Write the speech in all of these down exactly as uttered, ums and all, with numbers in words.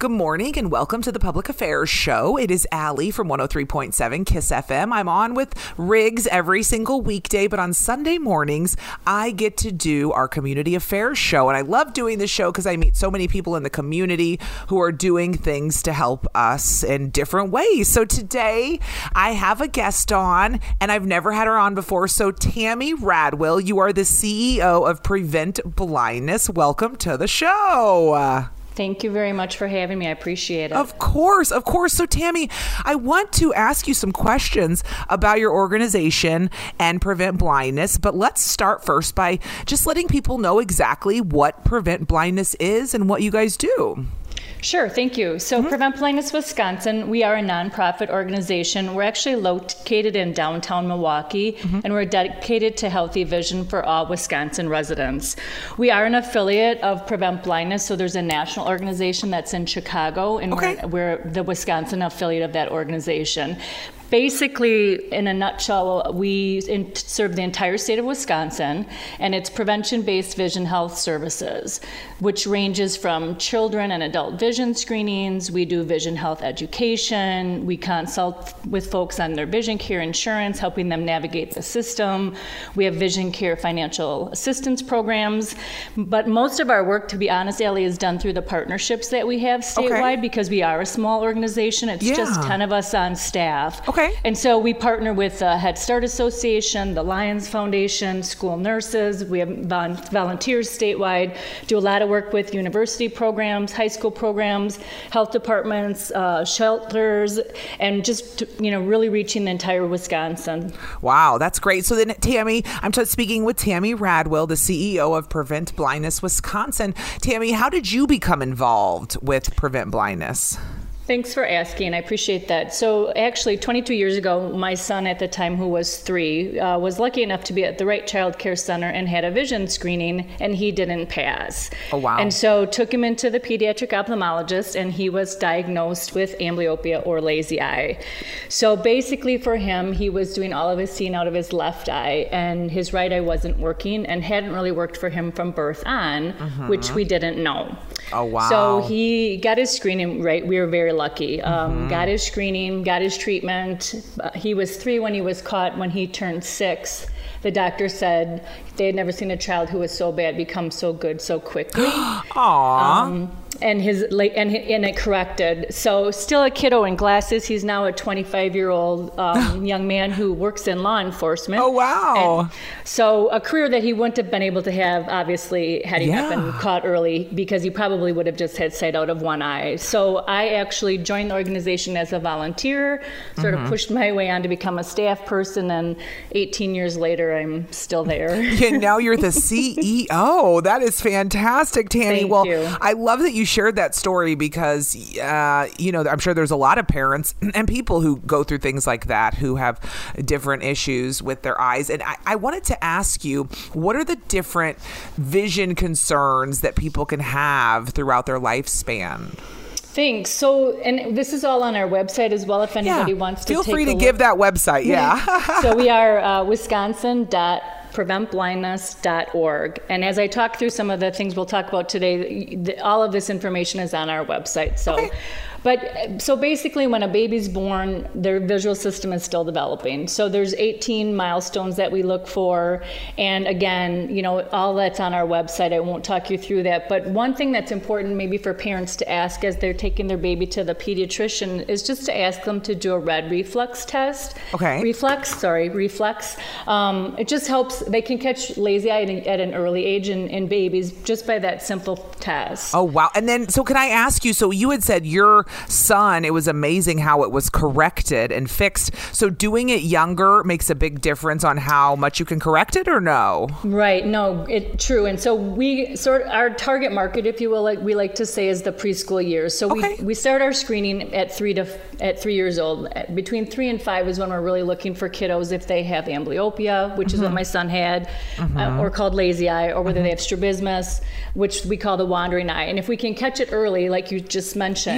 Good morning and welcome to the Public Affairs Show. It is Allie from one oh three point seven KISS F M. I'm on with Riggs every single weekday, but on Sunday mornings, I get to do our Community Affairs Show. And I love doing this show because I meet so many people in the community who are doing things to help us in different ways. So today, I have a guest on, and I've never had her on before. So Tammy Radwill, you are the C E O of Prevent Blindness. Welcome to the show. Thank you very much for having me. I appreciate it. Of course, of course. So Tammy, I want to ask you some questions about your organization and Prevent Blindness, but let's start first by just letting people know exactly what Prevent Blindness is and what you guys do. Sure, thank you. So mm-hmm. Prevent Blindness Wisconsin, we are a nonprofit organization. We're actually located in downtown Milwaukee, mm-hmm. and we're dedicated to healthy vision for all Wisconsin residents. We are an affiliate of Prevent Blindness, so there's a national organization that's in Chicago, and okay. we're, we're the Wisconsin affiliate of that organization. Basically, in a nutshell, we in, serve the entire state of Wisconsin, and it's prevention-based vision health services, which ranges from children and adult vision screenings. We do vision health education. We consult with folks on their vision care insurance, helping them navigate the system. We have vision care financial assistance programs. But most of our work, to be honest, Allie, is done through the partnerships that we have statewide okay. because we are a small organization. It's yeah. just ten of us on staff. Okay. And so we partner with the Head Start Association, the Lions Foundation, school nurses. We have volunteers statewide, do a lot of work with university programs, high school programs, health departments, uh, shelters, and just, you know, really reaching the entire Wisconsin. Wow, that's great. So then, Tammy, I'm t- speaking with Tammy Radwill, the C E O of Prevent Blindness Wisconsin. Tammy, how did you become involved with Prevent Blindness? Thanks for asking. I appreciate that. So actually, twenty-two years ago, my son at the time, who was three, uh, was lucky enough to be at the Wright Child Care Center and had a vision screening, and he didn't pass. Oh, wow. And so took him into the pediatric ophthalmologist, and he was diagnosed with amblyopia or lazy eye. So basically for him, he was doing all of his seeing out of his left eye, and his right eye wasn't working and hadn't really worked for him from birth on, mm-hmm. which we didn't know. Oh, wow. So he got his screening right. We were very lucky. Um, mm-hmm. Got his screening, got his treatment. Uh, he was three when he was caught. When he turned six, the doctor said they had never seen a child who was so bad become so good so quickly. Aww. Um, and his and and it corrected. So still a kiddo in glasses. He's now a twenty-five-year-old um, young man who works in law enforcement. Oh, wow. And so a career that he wouldn't have been able to have, obviously, had he yeah. not been caught early, because he probably would have just had sight out of one eye. So I actually joined the organization as a volunteer, sort mm-hmm. of pushed my way on to become a staff person, and eighteen years later, I'm still there. And now you're the C E O. That is fantastic, Tammy. Thank well, you. I love that you shared that story because, uh, you know, I'm sure there's a lot of parents and people who go through things like that who have different issues with their eyes. And I, I wanted to ask you, what are the different vision concerns that people can have throughout their lifespan? Thanks. So, and this is all on our website as well, if anybody yeah. wants to Feel take free a to look. give that website. Yeah. So we are uh, wisconsin dot prevent blindness dot org. And as I talk through some of the things we'll talk about today, the, all of this information is on our website. So. Okay. But so basically when a baby's born, their visual system is still developing. So there's eighteen milestones that we look for. And again, you know, all that's on our website. I won't talk you through that. But one thing that's important maybe for parents to ask as they're taking their baby to the pediatrician is just to ask them to do a red reflex test. Okay. Reflex, sorry, reflex. Um, it just helps. They can catch lazy eye at an early age in, in babies just by that simple test. Oh, wow. And then, so can I ask you, so you had said your son, it was amazing how it was corrected and fixed. So doing it younger makes a big difference on how much you can correct it, or no? Right. No, it true. And so we sort of, our target market, if you will, like we like to say, is the preschool years. So okay. we we start our screening at three to at three years old. Between three and five is when we're really looking for kiddos if they have amblyopia, which mm-hmm. is what my son had, mm-hmm. uh, or called lazy eye, or whether mm-hmm. they have strabismus, which we call the wandering eye. And if we can catch it early, like you just mentioned, yeah.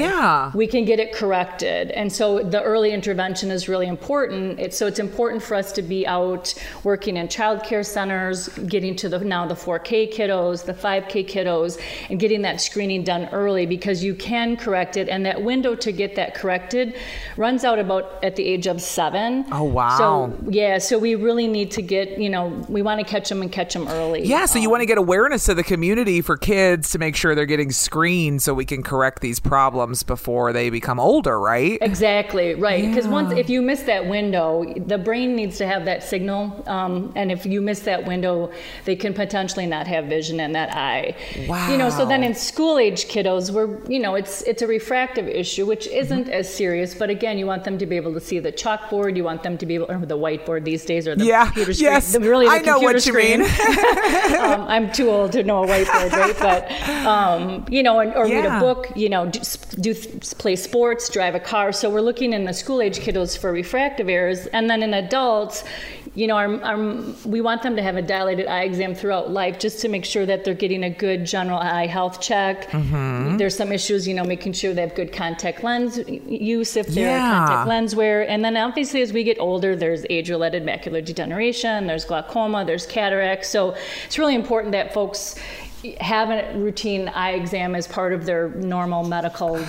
Yeah. we can get it corrected. And so the early intervention is really important. It's, so it's important for us to be out working in childcare centers, getting to the now the four K kiddos, the five K kiddos, and getting that screening done early, because you can correct it. And that window to get that corrected runs out about at the age of seven. Oh, wow. So, yeah, so we really need to get, you know, we want to catch them and catch them early. Yeah, so um, you want to get awareness to the community for kids to make sure they're getting screened so we can correct these problems before they become older, right? Exactly, right. Because Yeah. once, if you miss that window, the brain needs to have that signal. Um, and if you miss that window, they can potentially not have vision in that eye. Wow. You know, so then in school age kiddos, we're, you know, it's it's a refractive issue, which isn't Mm-hmm. as serious. But again, you want them to be able to see the chalkboard. You want them to be able, or the whiteboard these days, or the Yeah, computer screen. yes, The, really, the I know computer what you screen. mean. um, I'm too old to know a whiteboard, right? But, um, you know, and, or read Yeah. a book, you know, do, do play sports, drive a car. So we're looking in the school age kiddos for refractive errors. And then in adults, you know, our, our, we want them to have a dilated eye exam throughout life, just to make sure that they're getting a good general eye health check. Mm-hmm. There's some issues, you know, making sure they have good contact lens use if they're Yeah. a contact lens wearer. And then obviously as we get older, there's age-related macular degeneration, there's glaucoma, there's cataracts. So it's really important that folks have a routine eye exam as part of their normal medical.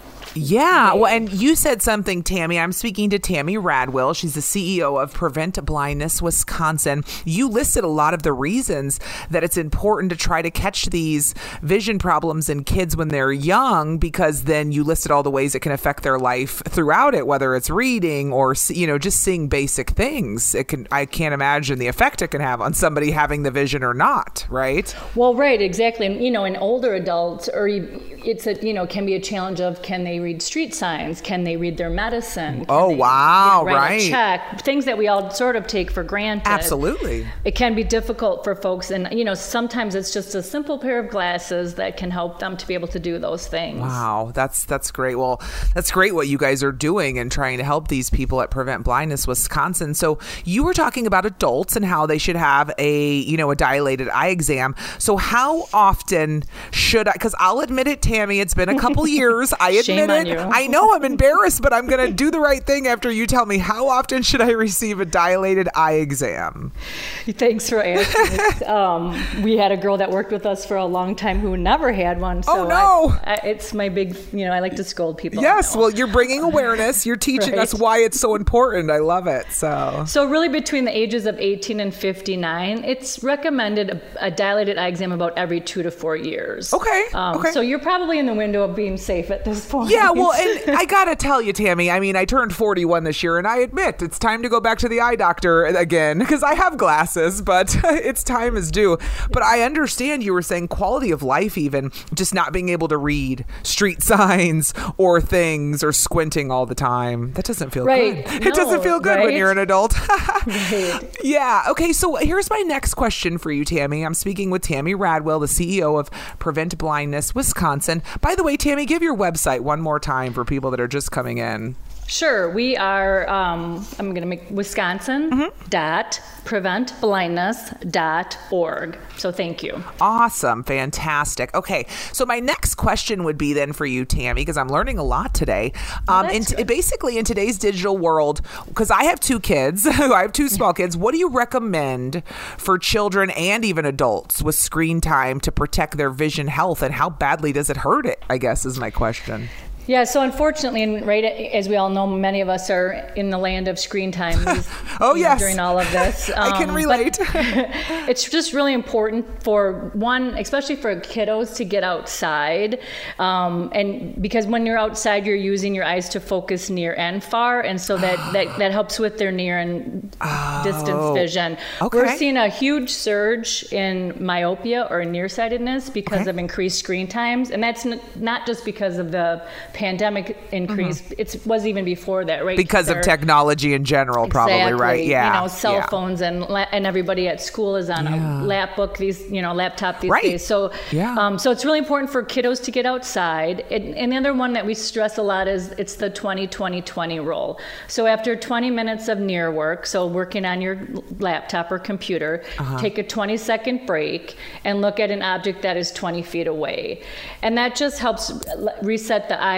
Yeah. Well, and you said something, Tammy. I'm speaking to Tammy Radwill. She's the C E O of Prevent Blindness Wisconsin. You listed a lot of the reasons that it's important to try to catch these vision problems in kids when they're young, because then you listed all the ways it can affect their life throughout it, whether it's reading or, you know, just seeing basic things. It can, I can't imagine the effect it can have on somebody having the vision or not, right? Well, right, exactly. And, you know, in older adults, or it's a, you know, can be a challenge of, can they read street signs? Can they read their medicine? Can Oh, they, wow, you know, write right. a check? Things that we all sort of take for granted. Absolutely. It can be difficult for folks. And, you know, sometimes it's just a simple pair of glasses that can help them to be able to do those things. Wow, that's that's great. Well, that's great what you guys are doing and trying to help these people at Prevent Blindness Wisconsin. So you were talking about adults and how they should have a, you know, a dilated eye exam. So how often should I, because I'll admit it, Tammy, it's been a couple years. I admit Shame on it. you. I know I'm embarrassed, but I'm going to do the right thing after you tell me, how often should I receive a dilated eye exam? Thanks for asking. um, we had a girl that worked with us for a long time who never had one. So Oh, no. I, I, it's my big, you know, I like to scold people. Yes, now. well, you're bringing awareness. You're teaching Right. us why it's so important. I love it. So So really between the ages of eighteen and fifty-nine, it's recommended a, a dilated eye exam about every two to four years. Okay, Um, okay. So you're probably in the window of being safe at this point. Yeah, well, and I gotta tell you, Tammy, I mean, I turned forty-one this year, and I admit it's time to go back to the eye doctor again, because I have glasses, but it's time is due. But I understand you were saying quality of life, even just not being able to read street signs or things or squinting all the time. That doesn't feel Right. good. No, It doesn't feel good when right? you're an adult. Right. Yeah. Okay. So here's my next question for you, Tammy. I'm speaking with Tammy Radwill, the C E O of Prevent Blindness Wisconsin. By the way, Tammy, give your website one more time for people that are just coming in. Sure. We are, um, I'm going to make Wisconsin Mm-hmm. dot prevent blindness dot org. So thank you. Awesome. Fantastic. Okay. So my next question would be then for you, Tammy, because I'm learning a lot today. Um, that's in t- good. basically in today's digital world, because I have two kids, I have two small kids, what do you recommend for children and even adults with screen time to protect their vision health, and how badly does it hurt it, I guess is my question. Yeah, so unfortunately, and right as we all know, many of us are in the land of screen time. these- Oh, you know, yes. during all of this, I can Um, relate. but it's just really important for one, especially for kiddos, to get outside, um, and because when you're outside, you're using your eyes to focus near and far, and so that that, that helps with their near and distance vision. okay. We're seeing a huge surge in myopia or nearsightedness because Okay. of increased screen times, and that's n- not just because of the pandemic increase. It was even before that, right? Because of There- technology in general, probably, Exactly. right? Yeah. You know, cell yeah. phones and la- and everybody at school is on Yeah. a lap book these, you know, laptop these Right. days. So, Yeah. um, so it's really important for kiddos to get outside. And, and the other one that we stress a lot is it's the twenty twenty twenty rule. So after twenty minutes of near work, so working on your laptop or computer, Uh-huh. take a twenty second break and look at an object that is twenty feet away. And that just helps l- reset the eyes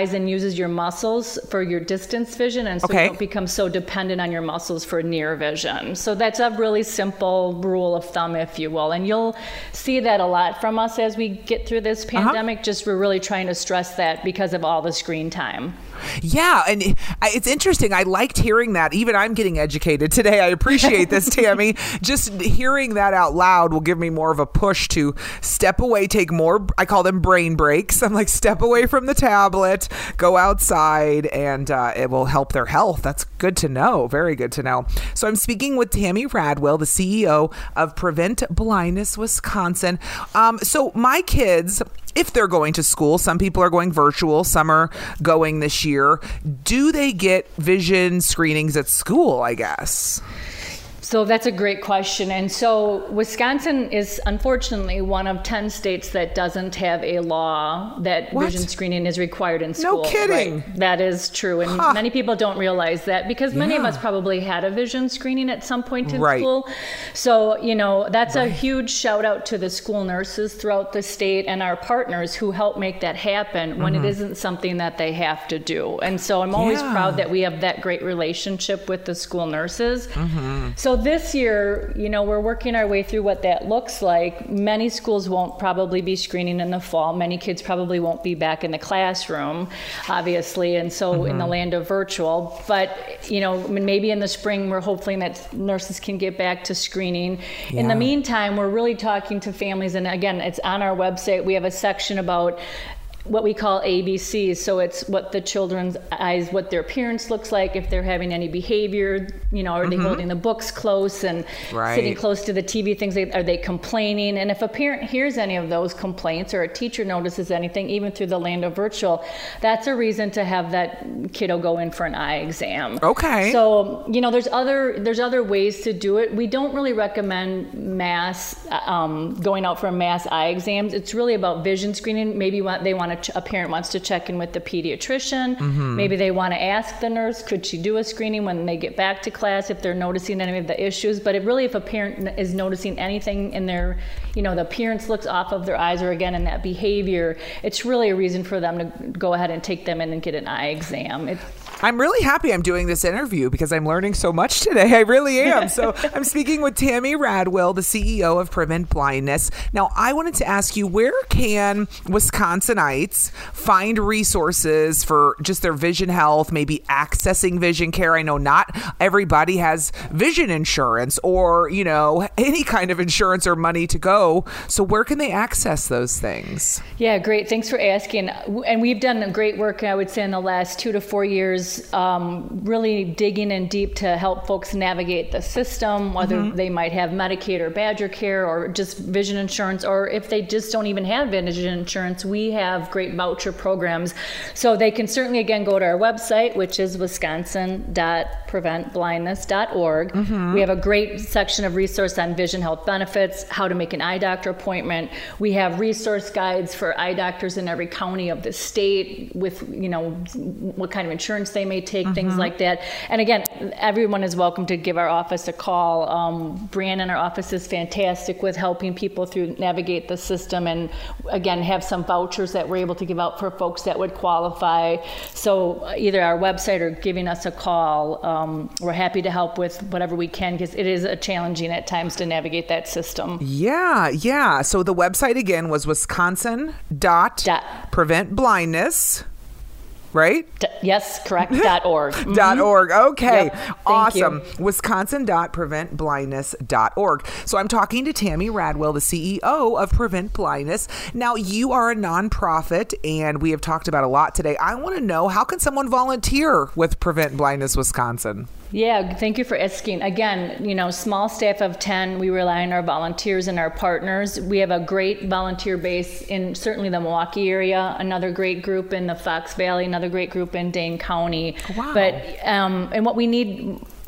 eyes and uses your muscles for your distance vision, and so Okay. you don't become so dependent on your muscles for near vision. So that's a really simple rule of thumb, if you will. And you'll see that a lot from us as we get through this pandemic. Uh-huh. Just we're really trying to stress that because of all the screen time. Yeah, and it's interesting. I liked hearing that. Even I'm getting educated today. I appreciate this, Tammy. Just hearing that out loud will give me more of a push to step away, take more, I call them brain breaks. I'm like, step away from the tablet, go outside, and uh, it will help their health. That's good to know. Very good to know. So I'm speaking with Tammy Radwill, the C E O of Prevent Blindness Wisconsin. Um, so my kids, if they're going to school, some people are going virtual, some are going this year. Do they get vision screenings at school, I guess? So that's a great question. And so Wisconsin is unfortunately one of ten states that doesn't have a law that What? vision screening is required in school. No kidding. Right. That is true. And Huh. many people don't realize that because many of Yeah. us probably had a vision screening at some point in Right. school. So, you know, that's a huge shout out to the school nurses throughout the state and our partners who help make that happen when it isn't something that they have to do. And so I'm always Yeah. proud that we have that great relationship with the school nurses. So this year, you know, we're working our way through what that looks like. Many schools won't probably be screening in the fall. Many kids probably won't be back in the classroom, obviously, and so in the land of virtual. But, you know, maybe in the spring, we're hoping that nurses can get back to screening. In the Yeah. meantime, we're really talking to families, and again, it's on our website. We have a section about what we call A B Cs. So it's what the children's eyes, what their appearance looks like, if they're having any behavior, you know, are they holding the books close and Right. sitting close to the T V, things like, are they complaining? And if a parent hears any of those complaints or a teacher notices anything, even through the land of virtual, that's a reason to have that kiddo go in for an eye exam. Okay. So, you know, there's other, there's other ways to do it. We don't really recommend mass, um, going out for mass eye exams. It's really about vision screening. Maybe what they want to, ch- a parent wants to check in with the pediatrician. Mm-hmm. Maybe they want to ask the nurse, could she do a screening when they get back to class if they're noticing any of the issues. But it really, if a parent is noticing anything in their, you know, the appearance looks off of their eyes, or again in that behavior, it's really a reason for them to go ahead and take them in and get an eye exam. It's, I'm really happy I'm doing this interview because I'm learning so much today. I really am. So I'm speaking with Tammy Radwill, the C E O of Prevent Blindness. Now, I wanted to ask you, where can Wisconsinites find resources for just their vision health, maybe accessing vision care? I know not everybody has vision insurance or, you know, any kind of insurance or money to go. So where can they access those things? Yeah, great. Thanks for asking. And we've done great work, I would say, in the last two to four years, um, really digging in deep to help folks navigate the system, whether mm-hmm. they might have Medicaid or Badger Care or just vision insurance, or if they just don't even have vision insurance, we have great voucher programs. So they can certainly, again, go to our website, which is wisconsin dot prevent blindness dot org. Mm-hmm. We have a great section of resource on vision health benefits, how to make an eye doctor appointment. We have resource guides for eye doctors in every county of the state with, you know, what kind of insurance they may take, mm-hmm. things like that. And again, everyone is welcome to give our office a call. Um, Brianne in our office is fantastic with helping people through navigate the system, and again, have some vouchers that we're able to give out for folks that would qualify. So either our website or giving us a call, um, we're happy to help with whatever we can, because it is a challenging at times to navigate that system. Yeah, yeah. So the website again was wisconsin dot prevent blindness. Right? D- yes, correct. Dot org. Mm-hmm. Dot org. Okay. Yep. Awesome. wisconsin dot prevent blindness dot org. So I'm talking to Tammy Radwill, the C E O of Prevent Blindness. Now, you are a nonprofit, and we have talked about a lot today. I want to know, how can someone volunteer with Prevent Blindness Wisconsin? Yeah, thank you for asking. Again, you know, small staff of ten, we rely on our volunteers and our partners. We have a great volunteer base in certainly the Milwaukee area, another great group in the Fox Valley, another great group in Dane County. Wow. But, um, and what we need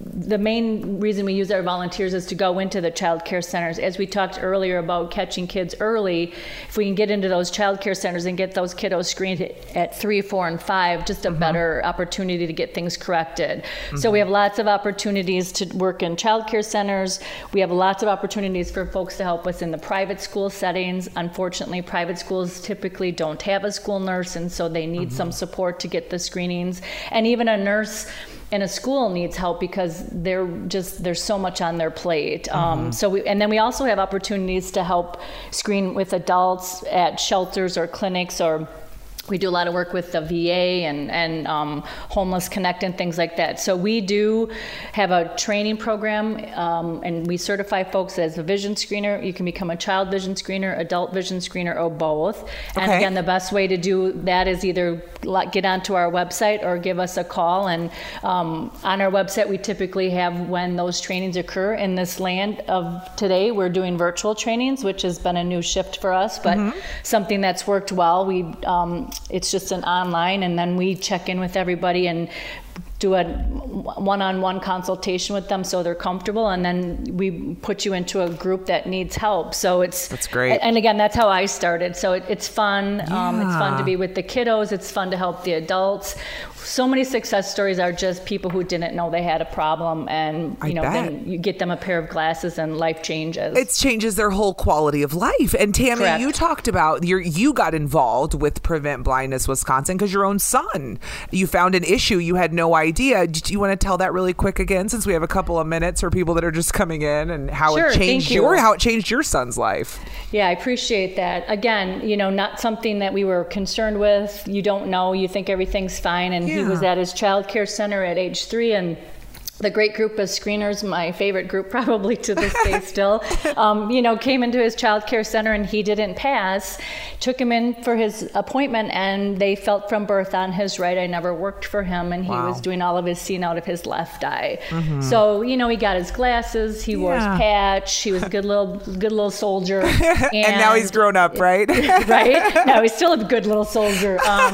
the main reason we use our volunteers is to go into the child care centers. As we talked earlier about catching kids early, if we can get into those child care centers and get those kiddos screened at three, four, and five, just a mm-hmm. better opportunity to get things corrected. Mm-hmm. So we have lots of opportunities to work in child care centers. We have lots of opportunities for folks to help us in the private school settings. Unfortunately, private schools typically don't have a school nurse, and so they need mm-hmm. some support to get the screenings. And even a nurse in a school needs help because they're just there's so much on their plate. Mm-hmm. Um, so we, and then we also have opportunities to help screen with adults at shelters or clinics, or we do a lot of work with the V A and, and um, Homeless Connect and things like that. So we do have a training program, um, and we certify folks as a vision screener. You can become a child vision screener, adult vision screener, or both. Okay. And again, the best way to do that is either get onto our website or give us a call. And um, on our website, we typically have when those trainings occur. In this land of today, we're doing virtual trainings, which has been a new shift for us, but mm-hmm. something that's worked well. We um, It's just an online, and then we check in with everybody and do a one-on-one consultation with them so they're comfortable, and then we put you into a group that needs help. So it's that's great. And again, that's how I started. So it, it's fun. Yeah. Um, it's fun to be with the kiddos. It's fun to help the adults. So many success stories are just people who didn't know they had a problem, and you I know, bet. then you get them a pair of glasses and life changes. It changes their whole quality of life. And Tammy, Correct. you talked about your you got involved with Prevent Blindness Wisconsin because your own son, you found an issue you had no idea. Do you want to tell that really quick again, since we have a couple of minutes for people that are just coming in, and how sure, it changed you. your how it changed your son's life? Yeah, I appreciate that. Again, you know, not something that we were concerned with. You don't know. You think everything's fine, and yeah. he was at his child care center at age three, and the great group of screeners, my favorite group probably to this day still, um, you know, came into his child care center and he didn't pass. Took him in for his appointment, and they felt from birth on his right eye never worked for him, and he wow. was doing all of his seeing out of his left eye. Mm-hmm. So, you know, he got his glasses, he yeah. wore his patch, he was a good little good little soldier. And, and now he's grown up, right? Right? No, he's still a good little soldier. Um,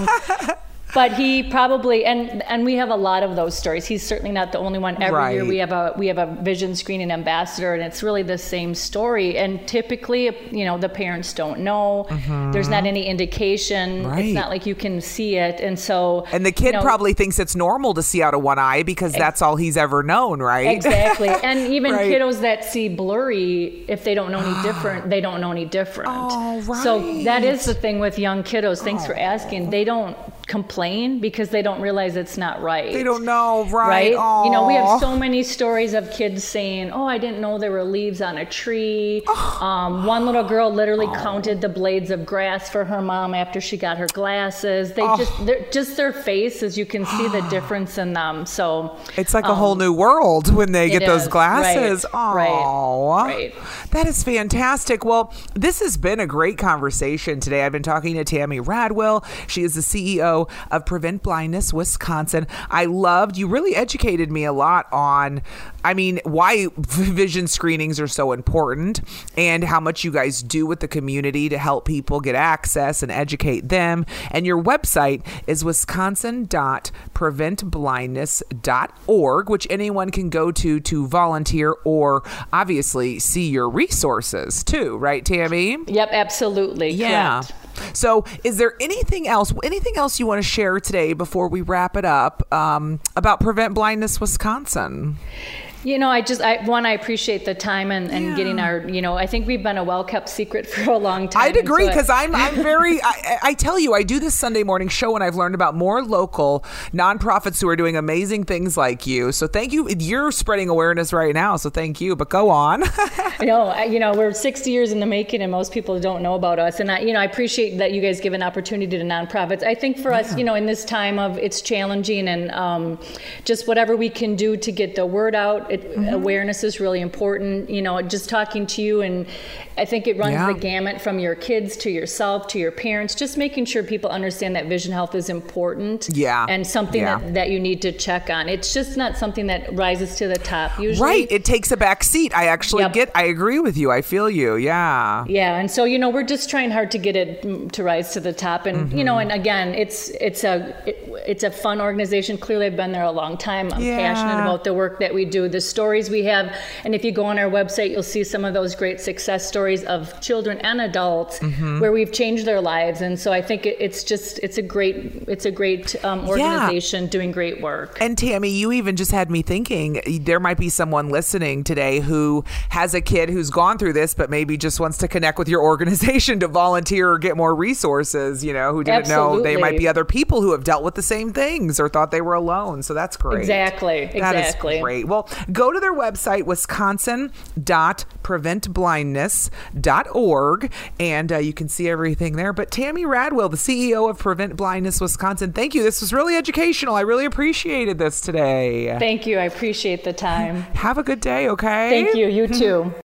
But he probably, and and we have a lot of those stories. He's certainly not the only one. Every right. year we have a we have a vision screening ambassador, and it's really the same story. And typically, you know, the parents don't know. Mm-hmm. There's not any indication. Right. It's not like you can see it, and so. And the kid you know, probably thinks it's normal to see out of one eye because ex- that's all he's ever known, right? Exactly. And even right. kiddos that see blurry, if they don't know any different, they don't know any different. Oh, right. So that is the thing with young kiddos. Thanks oh. for asking. They don't complain because they don't realize it's not right. They don't know, right? Right? You know, we have so many stories of kids saying, oh, I didn't know there were leaves on a tree. Um, one little girl literally oh. counted the blades of grass for her mom after she got her glasses. They oh. just, they're, just their faces, you can see the difference in them. So it's like um, a whole new world when they get those glasses. Right. Oh, right. That is fantastic. Well, this has been a great conversation today. I've been talking to Tammy Radwill. She is the C E O of Prevent Blindness Wisconsin. I loved, you really educated me a lot on, I mean, why vision screenings are so important and how much you guys do with the community to help people get access and educate them. And your website is wisconsin dot prevent blindness dot org, which anyone can go to to volunteer or obviously see your resources too, right, Tammy? Yep, absolutely. Yeah. Correct. So is there anything else, anything else you want to share today before we wrap it up um, about Prevent Blindness Wisconsin? You know, I just, I, one, I appreciate the time and, and yeah. getting our, you know, I think we've been a well-kept secret for a long time. I'd agree because so I'm, I'm very, I, I tell you, I do this Sunday morning show and I've learned about more local nonprofits who are doing amazing things like you. So thank you. You're spreading awareness right now. So thank you, but go on. you know, I, you know, we're sixty years in the making and most people don't know about us. And I, you know, I appreciate that you guys give an opportunity to nonprofits. I think for yeah. us, you know, in this time of it's challenging and um, just whatever we can do to get the word out. It, mm-hmm. Awareness is really important. You know, just talking to you, and I think it runs yeah. the gamut from your kids to yourself to your parents. Just making sure people understand that vision health is important. Yeah, and something yeah. that, that you need to check on. It's just not something that rises to the top usually. Right. It takes a back seat. I actually yep. get. I agree with you. I feel you. Yeah. Yeah, and so you know, we're just trying hard to get it to rise to the top, and mm-hmm. you know, and again, it's it's a. It, it's a fun organization. Clearly, I've been there a long time. I'm Yeah. passionate about the work that we do, the stories we have. And if you go on our website, you'll see some of those great success stories of children and adults Mm-hmm. where we've changed their lives. And so I think it, it's just, it's a great, it's a great um, organization doing great work. And Tammy, you even just had me thinking there might be someone listening today who has a kid who's gone through this, but maybe just wants to connect with your organization to volunteer or get more resources, you know, who didn't know they might be other people who have dealt with the same things or thought they were alone. So that's great. Exactly. That Exactly. is great. Well, go to their website, wisconsin dot prevent blindness dot org, and uh, you can see everything there. But Tammy Radwill, the C E O of Prevent Blindness Wisconsin, thank you. This was really educational. I really appreciated this today. Thank you. I appreciate the time. Have a good day, okay? Thank you. You too.